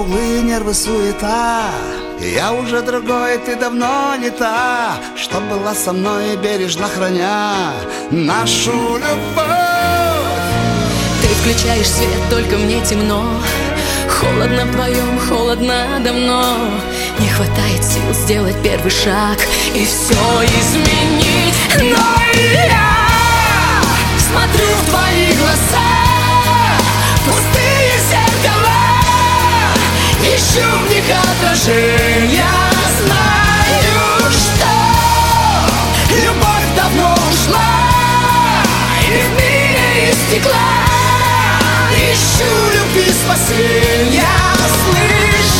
углы, нервы, суета. Я уже другой, ты давно не та, что была со мной, бережно храня нашу любовь. Ты включаешь свет, только мне темно. Холодно вдвоем, холодно давно. Не хватает сил сделать первый шаг и все изменить. Но я смотрю в твои глаза, пустые зеркала, ищу в них отражения. Знаю, что любовь давно ушла, и в мире из стекла ищу любви спасения. Слышишь?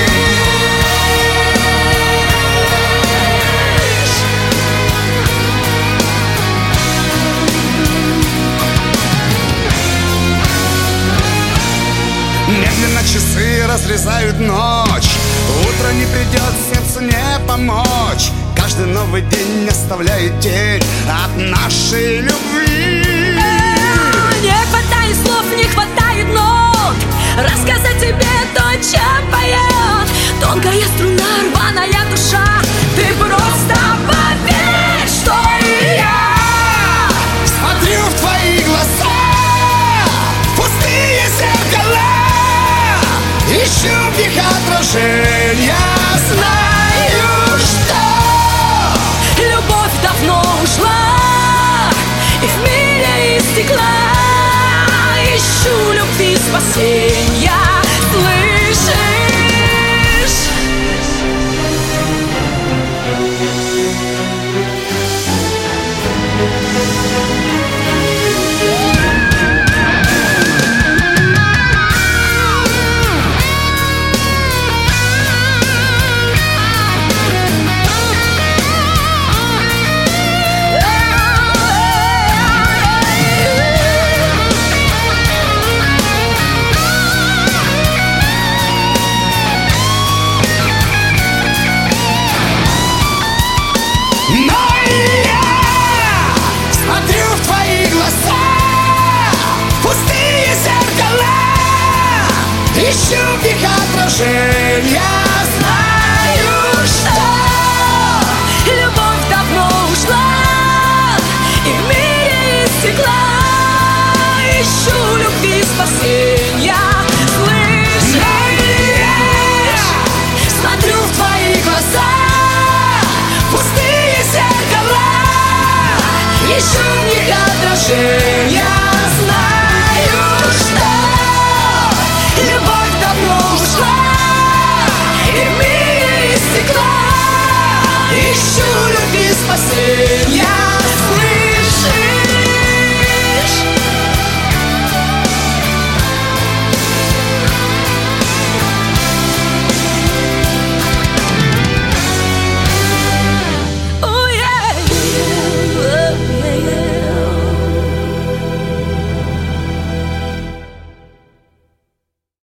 Медленно часы разрезают ночь, утро не придет, сердцу не помочь. Каждый новый день оставляет тень от нашей любви. Не хватает слов, не хватает нот рассказать тебе то, чем поет тонкая струна, рваная душа. Ты просто поверь, что и я Смотрю в твои глаза, пустые зеркала, ищу в них отражения. знаю, что любовь давно ушла, и в мире из стекла ищу любви спасения. Слышишь? Ищу в них отражения. Знаю, что любовь давно ушла, и в мире из стекла ищу любви спасения. Слышишь? Смотрю в твои глаза, пустые зеркала, ищу в них отражения.